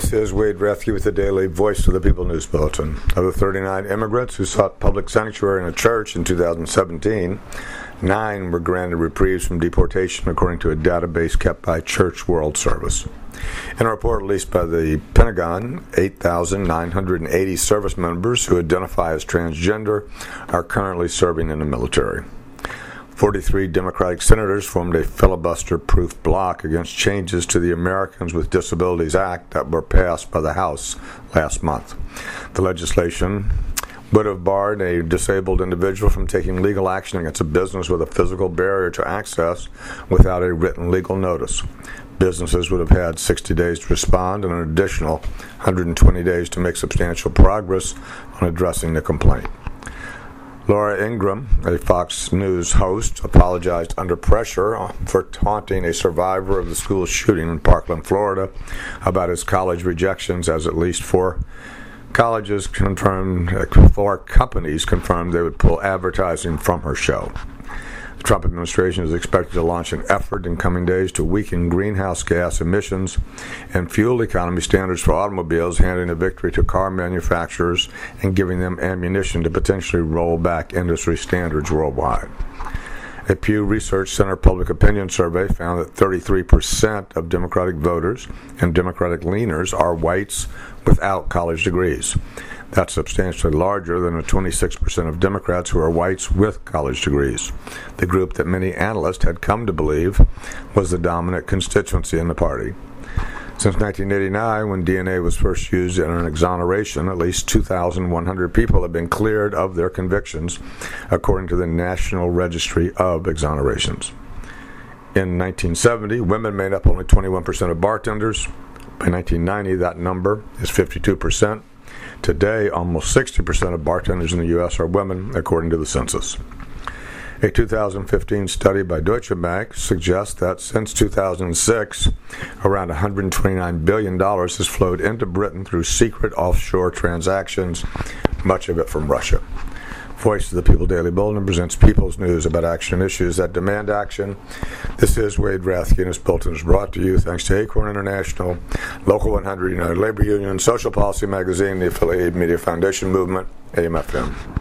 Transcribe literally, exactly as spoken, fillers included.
This is Wade Rathke with the Daily Voice of the People News Bulletin. Of the thirty-nine immigrants who sought public sanctuary in a church in two thousand seventeen, nine were granted reprieves from deportation, according to a database kept by Church World Service. In a report released by the Pentagon, eight thousand nine hundred eighty service members who identify as transgender are currently serving in the military. forty-three Democratic senators formed a filibuster-proof bloc against changes to the Americans with Disabilities Act that were passed by the House last month. The legislation would have barred a disabled individual from taking legal action against a business with a physical barrier to access without a written legal notice. Businesses would have had sixty days to respond and an additional one hundred twenty days to make substantial progress on addressing the complaint. Laura Ingraham, a Fox News host, apologized under pressure for taunting a survivor of the school shooting in Parkland, Florida, about his college rejections, as at least four colleges confirmed, four companies confirmed they would pull advertising from her show. The Trump administration is expected to launch an effort in coming days to weaken greenhouse gas emissions and fuel economy standards for automobiles, handing a victory to car manufacturers and giving them ammunition to potentially roll back industry standards worldwide. A Pew Research Center public opinion survey found that thirty-three percent of Democratic voters and Democratic leaners are whites without college degrees. That's substantially larger than the twenty-six percent of Democrats who are whites with college degrees, the group that many analysts had come to believe was the dominant constituency in the party. Since nineteen eighty-nine, when D N A was first used in an exoneration, at least two thousand one hundred people have been cleared of their convictions, according to the National Registry of Exonerations. In nineteen seventy, women made up only twenty-one percent of bartenders. By nineteen ninety, that number is fifty-two percent. Today, almost sixty percent of bartenders in the U S are women, according to the census. A two thousand fifteen study by Deutsche Bank suggests that since two thousand six, around one hundred twenty-nine billion dollars has flowed into Britain through secret offshore transactions, much of it from Russia. Voice of the People Daily Bulletin presents People's News about action issues that demand action. This is Wade Rathke, and this bulletin is brought to you thanks to Acorn International, Local one hundred, United Labor Union, Social Policy Magazine, the Affiliated Media Foundation Movement, A M F M.